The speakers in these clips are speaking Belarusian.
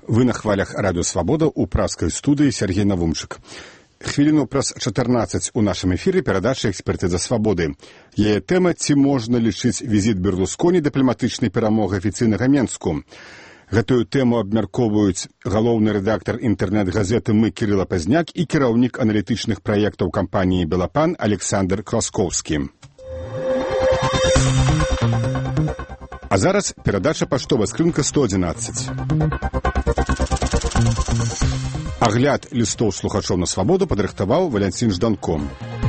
Вы на хвалях Радио Свабода у пражской студии Сергей Навумчик. Хвіліну праз 14 у нашым эфіры перадача «Экспертыза свабоды». Яе тэма «Ці можна лічыць візіт Берлусконі дыпламатычнай перамогай афіцыйнага Менску?». Гэтую тэму абмяркоўваюць галоўны рэдактар інтэрнэт-газеты «Мы» Кірыла Пазняк і кіраўнік аналітычных праектаў кампаніі «Белапан» Александр Краскоўскі. А зараз перадача паштовая скрынка 111. Агляд лістоў слухачоў на свабоду падрыхтаваў Валянцін Жданко.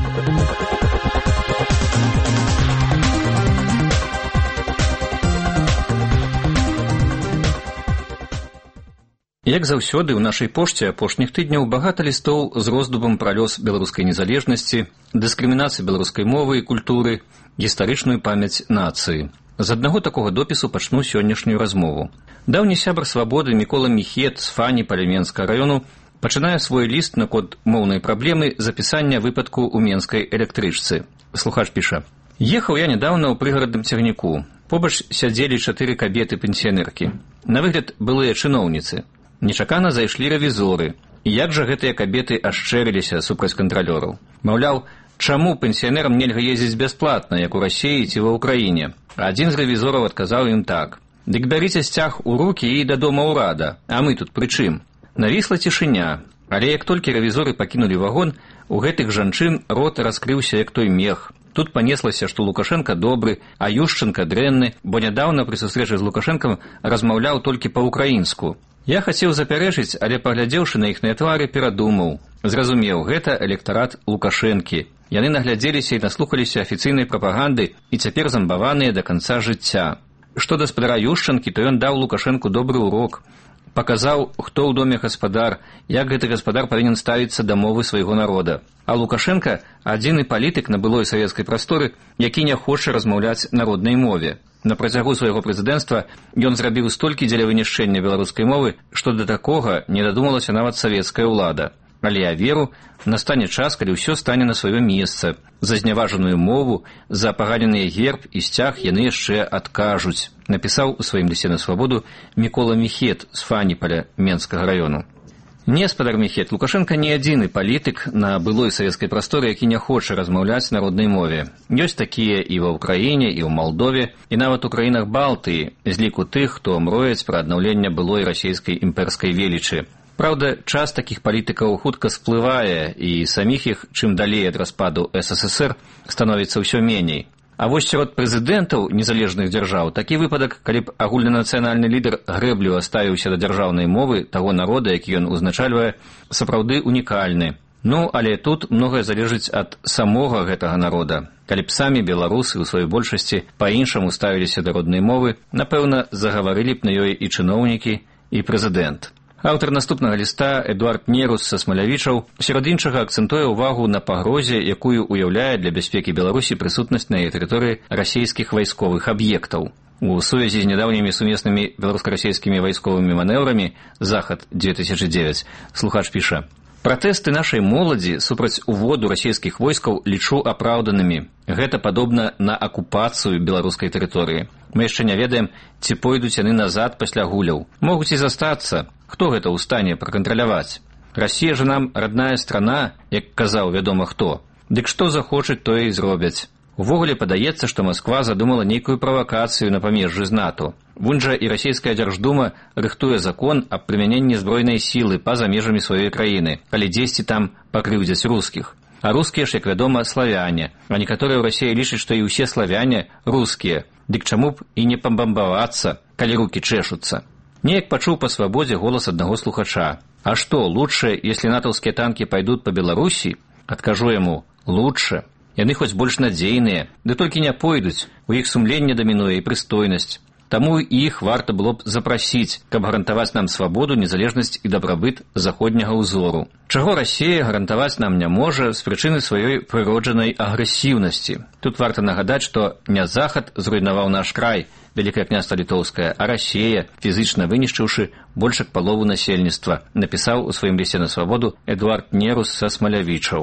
Як заўсёды, ў нашай пошце апошніх тыдняў багата лістоў з роздумам пра лёс беларускай незалежнасці, дыскрымінацыі беларускай мовы і культуры, гістарычную памяць нацыі. З аднаго такога допісу пачну сённяшнюю размову. Даўні сябар свабоды Мікола Міхет з Фані Палеменскага раёну пачынае свой ліст наконт моўнай праблемы запісання выпадку ў менскай электрычцы. Слухач піша: «Ехаў я нядаўна ў прыгарадным цягніку. Побач сядзелі 4 кабеты-пенсіянеркі. На выгляд былыя чыноўніцы. Нечакана зайшлі рэвізоры. І як жа гэтыя кабеты ашчэрыліся супраць кантралёраў. Маўляў, чаму пенсіянерам нельга ездзіць бясплатна, як у Расіі ці ва ўкраіне? Адзін з рэвізораў адказаў ім так: «Дык бярыце сцяг у рукі і да дома ўрада, а мы тут пры чым?» Навісла цішыня, але як толькі рэвізоры пакінулі вагон, у гэтых жанчын рот раскрыўся як той мех. Тут панеслася, што Лукашенка добры, а Ющенка дрэнны, бо нядаўна пры сустрэчы з Лукашенкам размаўляў толькі па-ўкраінску. Я хацеў запярэчыць, але паглядзеўшы на іхныя твары, перадумаў. Зразумеў, гэта электарат Лукашэнкі. Яны наглядзеліся і наслухаліся афіцыйнай прапаганды і цяпер замбаваныя да канца жыцця. Што да спадара Ющенкі, то ён даў Лукашэнку добры урок. Паказаў, хто ў доме гаспадар, як гэты гаспадар павінен ставіцца да мовы свайго народа. А Лукашенка – адзіны палітык на былой савецкай прасторы, які не хоча размаўляць на роднай мове. На працягу свайго прэзідэнцтва ён зрабіў столькі дзеля вынішчэння беларускай мовы, што да такога не дадумалася нават савецкая ўлада. Але я веру, настане час, калі ўсё стане на сваё месца. За зняважаную мову, за апаганены герб і сцяг яны яшчэ адкажуць, напісаў у сваім лісце на свабоду Мікола Міхет з Фаніполя Менскага раёну. Не, спадар Міхет, Лукашенка не адзіны палітык на былой савецкай прасторы, які не хоча размаўляць на роднай мове. Ёсць такія і ва ўкраіне, і ў Малдове, і нават у краінах Балтыі, з ліку тых, хто мрояць пра аднаўленне былой расійскай імперскай велічы. Праўда, час такіх палітыкаў хутка сплывае, і саміх іх, чым далей ад распаду СССР, становіцца ўсё меней. А вось сярод прэзідэнтаў незалежных дзяржаў такі выпадак, калі б агульнанацыянальны лідар грэбліва ставіўся да дзяржаўнай мовы таго народа, які ён узначальвае, сапраўды унікальны. Ну, але тут многае залежыць ад самога гэтага народа. Калі б самі беларусы ў сваёй большасці па-іншаму ставіліся да роднай мовы, напэўна, загаварылі б на ёй і чыноўнікі, і прэзідэнт. Аўтар наступнага ліста Эдуард Нерус са Смалявічаў сярод іншага акцэнтуе ўвагу на пагрозе, якую уяўляе для бяспекі Беларусі прысутнасць на яе тэрыторыі расійскіх вайсковых аб'ектаў. У сувязі з нядаўнімі сумеснымі беларуска-расійскімі вайсковымі манеўрамі «Захад-2009» слухач піша: «Пратэсты нашай моладзі супраць уводу расійскіх войскаў лічу апраўданымі. Гэта падобна на акупацыю беларускай тэрыторыі. Мы яшчэ не ведаем, ці пойдуць яны назад пасля гуляў. Могуць і застацца. Хто гэта ў стане пракантраляваць? Расія ж нам родная страна, як казаў вядома хто. Дык што захочуць, тое і зробяць. Увогуле падаецца, што Масква задумала нейкую правакацыю на памежжы з НАТО. Вунь жа і расійская дзярждума рыхтуе закон аб прымяненні збройнай сілы па-за межамі сваёй краіны, калі дзесьці там пакрыўдзяць рускіх. А рускія ж, як вядома, славяне. А некаторыя ў Расіі лічаць, што і ўсе славяне рускія. Дык чаму б і не пабамбавацца, калі рукі чэшуцца? Неяк пачуў па свабодзе голас аднаго слухача. А што, лучше, если натаўскія танкі пайдут па Беларусі? Адкажу яму: лучше. Яны хоць больш надзейныя, ды толькі не пойдуць, у іх сумленне дамінуе і прыстойнасць. Таму іх варта было б запрасіць, каб гарантаваць нам свабоду, незалежнасць і дабрабыт заходняга ўзору. Чаго Расія гарантаваць нам не можа з прычыны сваёй прыроджанай агрэсіўнасці. Тут варта нагадаць, што не Захад зруйнаваў наш край, Вялікае княства Літоўскае, а Расія, фізычна вынішчыўшы больш як палову насельніцтва, напісаў у сваім лісце на свабоду Эдуард Нерус са Смалявічаў.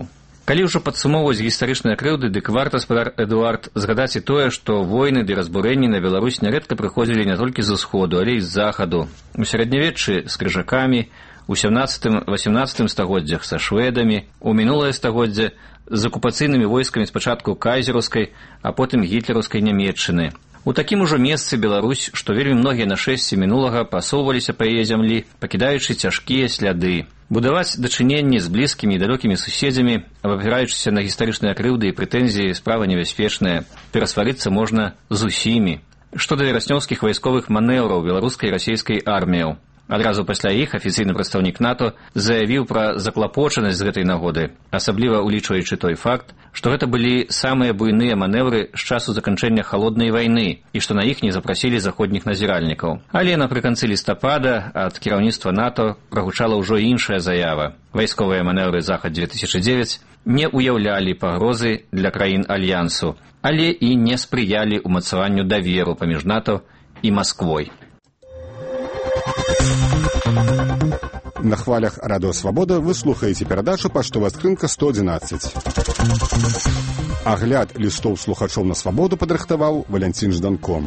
Калі ўжо падсумоўваць гістарычныя крыўды, дык варта, спадар Эдуард, згадаць і тое, што войны ды разбурэнні на Беларусь нярэдка прыходзілі не толькі з усходу, але і з захаду. У сярэднявеччы з крыжакамі, у 17-18 стагоддзях са шведамі, у мінулае стагоддзе з акупацыйнымі войскамі спачатку кайзераўскай, а потым гітлераўскай Нямецчыны. У такім ужо месцы Беларусь, што вельмі многія нашэсці мінулага пасоўваліся па яе зямлі, пакідаючы цяжкія сляды. Будаваць дачыненні з блізкімі і далёкімі суседзямі, абапіраючыся на гістарычныя крыўды і прэтэнзіі, справа небяспечная. Перасварыцца можна з усімі. Што да вераснёўскіх вайсковых манеўраў беларускай і расійскай арміяў. Адразу пасля іх афіцыйны прадстаўнік НАТО заявіў пра заклапочанасць з гэтай нагоды, асабліва улічваючы той факт, што гэта былі самыя буйныя манеўры з часу заканчэння халоднай вайны і што на іх не запрасілі заходніх назіральнікаў. Але напрыканцы лістапада ад кіраўніцтва НАТО прагучала ўжо іншая заява. Вайсковыя манеўры «Захад-2009» не ўяўлялі пагрозы для краін Альянсу, але і не спрыялі ўмацаванню даверу паміж НАТО і Масквой. На хвалях Радыё Свабода вы слухаеце перадачу «Паштовая скрынка 111». Агляд лістоў слухачоў на Свабоду падрыхтаваў Валянцін Жданко.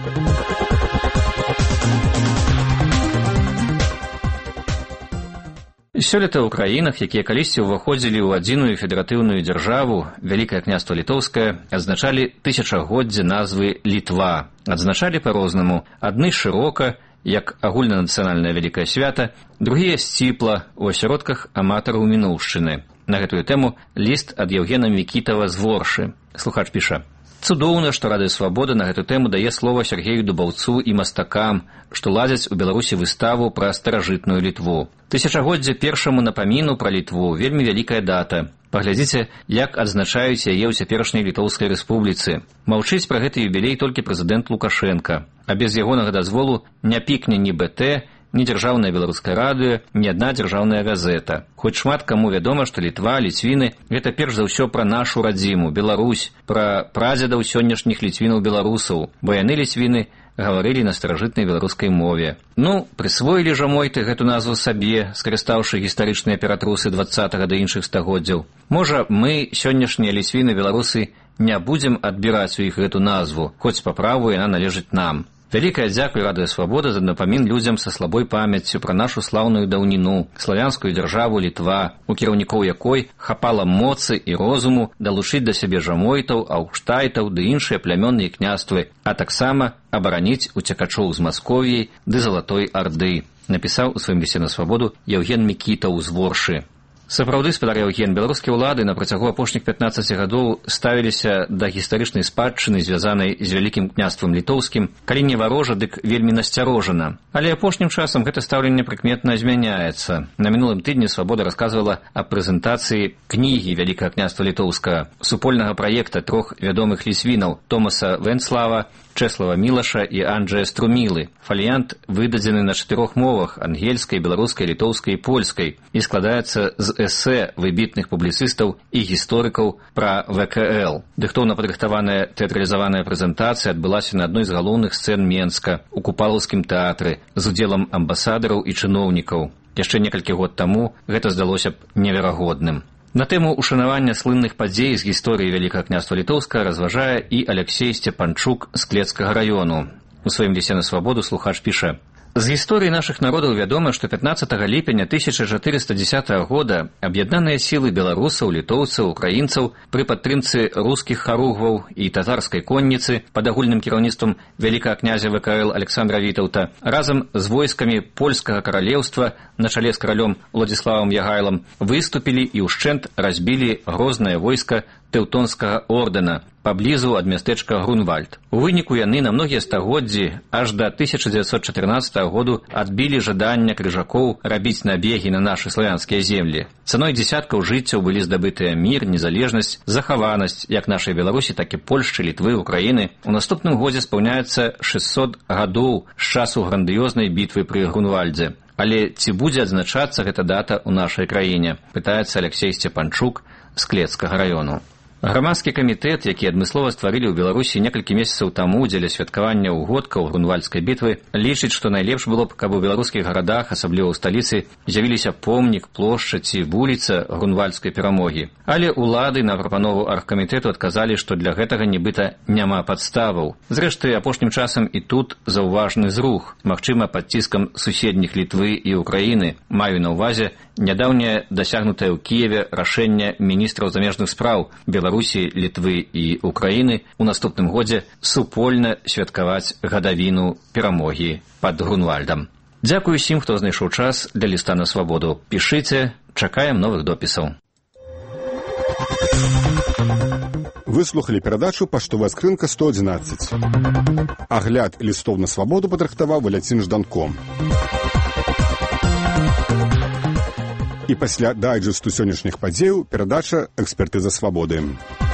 Сёлета ў краінах, якія калісьці ўваходзілі ў адзіную федэратыўную дзяржаву, Вялікае княства Літоўскае, адзначалі тысячагоддзе назвы Літва. Адзначалі па-рознаму. Адны шырока, як агульнанацыянальнае вялікае свята, другія сціпла ў асяродках аматараў мінуўшчыны. На гэтую тэму ліст ад Яўгена Мікітава з Воршы. Слухач піша: «Цудоўна, што Радыё Свабода на гэту тэму дае слова Сергею Дубаўцу і мастакам, што ладзяць у Беларусі выставу пра старажытную Літву. Тысячагоддзе першаму напаміну пра Літву вельмі вялікая дата. Паглядзіце, як адзначаюць яе ў цяперашняй Літоўскай рэспубліцы. Маўчыць пра гэты юбілей толькі прэзідэнт Лукашенка. А без ягонага дазволу не пікне ні БТ, ні дзяржаўнае беларускае радыё, ні адна дзяржаўная газета. Хоць шмат каму вядома, што Літва, ліцвіны – гэта перш за ўсё пра нашу радзіму, Беларусь, пра прадзедаў сённяшніх ліцвінаў-беларусаў, бо яны, ліцвіны, гаварылі на старажытнай беларускай мове. Ну, прысвоілі жа мойты гэту назву сабе, скарыстаўшы гістарычныя ператрусы 20-га да іншых стагоддзяў. Можа, мы, сённяшнія ліцвіны-беларусы, не будзем адбіраць у іх гэту назву, хоць па праву яна належыць нам. Вялікая дзякуй Радыё Свабода за напамін людзям са слабой памяццю пра нашу слаўную даўніну, славянскую дзяржаву Літва, у кіраўнікоў якой хапала моцы і розуму далучыць да сябе жамойтаў, аўкштайтаў ды іншыя плямённыя княствы, а таксама абараніць уцекачоў з Масковіі ды Залатой Арды», напісаў у сваім лісце на Свабоду Яўген Мікітаў з Воршы. Сапраўды, спадар Яўген, беларускія ўлады на працягу апошніх 15 гадоў ставіліся да гістарычнай спадчыны, звязанай з Вялікім княствам Літоўскім, калі не варожа, дык вельмі насцярожана. Але апошнім часам гэта стаўленне прыкметна змяняецца. На мінулым тыдні Свабода расказвала аб прэзентацыі кнігі Вялікага княства Літоўскага, супольнага праекта трох вядомых ліцвінаў Томаса Венцлава, Чэслава Мілаша і Анджэя Струмілы. Фаліянт выдадзены на 4 мовах – ангельскай, беларускай, літоўскай і польскай і складаецца з эсэ выбітных публіцыстаў і гісторыкаў пра ВКЛ. Дыхтоўна падрыхтаваная тэатралізаваная прэзентацыя адбылася на адной з галоўных сцэн Менска у Купалаўскім тэатры з удзелам амбасадараў і чыноўнікаў. Яшчэ некалькі год таму гэта здалося б неверагодным. На тэму ушанавання слынных падзей з гісторыі Вялікага княства Літоўскага разважае і Алексей Сцепанчук з Клецкага раёну. У сваім лісце на Свабоду слухач піша: «З гісторыі нашых народаў вядома, што 15 ліпеня 1410 года аб'яднаныя сілы беларусаў, літоўцаў, украінцаў пры падтрымцы рускіх харугваў і татарскай конніцы пад агульным кіраўніцтвам вялікага князя ВКЛ Александра Вітаўта разам з войскамі польскага каралеўства на чале з каралём Владзіславам Ягайлам выступілі і ўшчэнт разбілі грознае войска Тэўтонскага ордэна паблізу ад мястэчка Грунвальд. У выніку яны на многія стагоддзі аж да 1914 году адбілі жаданне крыжакоў рабіць набегі на нашы славянскія землі. Цаной дзесяткаў жыццяў былі здабытыя мір, незалежнасць, захаванасць як нашай Беларусі, так і Польшчы, Літвы, Украіны. У наступным годзе спаўняецца 600 гадоў з часу грандыёзнай бітвы пры Грунвальдзе. Але ці будзе адзначацца гэта дата ў нашай краіне? Пытаецца Алексей Сцепанчук з Клецкага раёну. Грамадскі камітэт, які адмыслова стварылі ў Беларусі некалькі месяцаў таму дзеля святкавання ўгодкаў Грунвальдскай бітвы, лічыць, што найлепш было б, каб у беларускіх гарадах, асабліва ў сталіцы, з'явіліся помнік, плошча ці вуліца Грунвальдскай перамогі. Але ўлады на прапанову аргкамітэту адказалі, што для гэтага нібыта няма падставаў. Зрэшты, апошнім часам і тут заўважны зрух, магчыма, пад ціскам суседніх Літвы і Украіны. Маю на ўвазе нядаўняе дасягнутае ў Кіеве рашэнне міністраў замежных спраў Беларусі, Літвы і Украіны у наступным годзе супольна святкаваць гадавіну перамогі пад Грунвальдам. Дзякую усім, хто знайшоў час для ліста на свабоду. Пішыце, чакаем новых допісаў. Вы слухали перадачу «Паштовая скрынка 111». Агляд лістоў на свабоду падрыхтаваў Валянцін Жданко. І пасля дайджэсту сённяшніх падзеяў перадача «Экспертыза свабоды».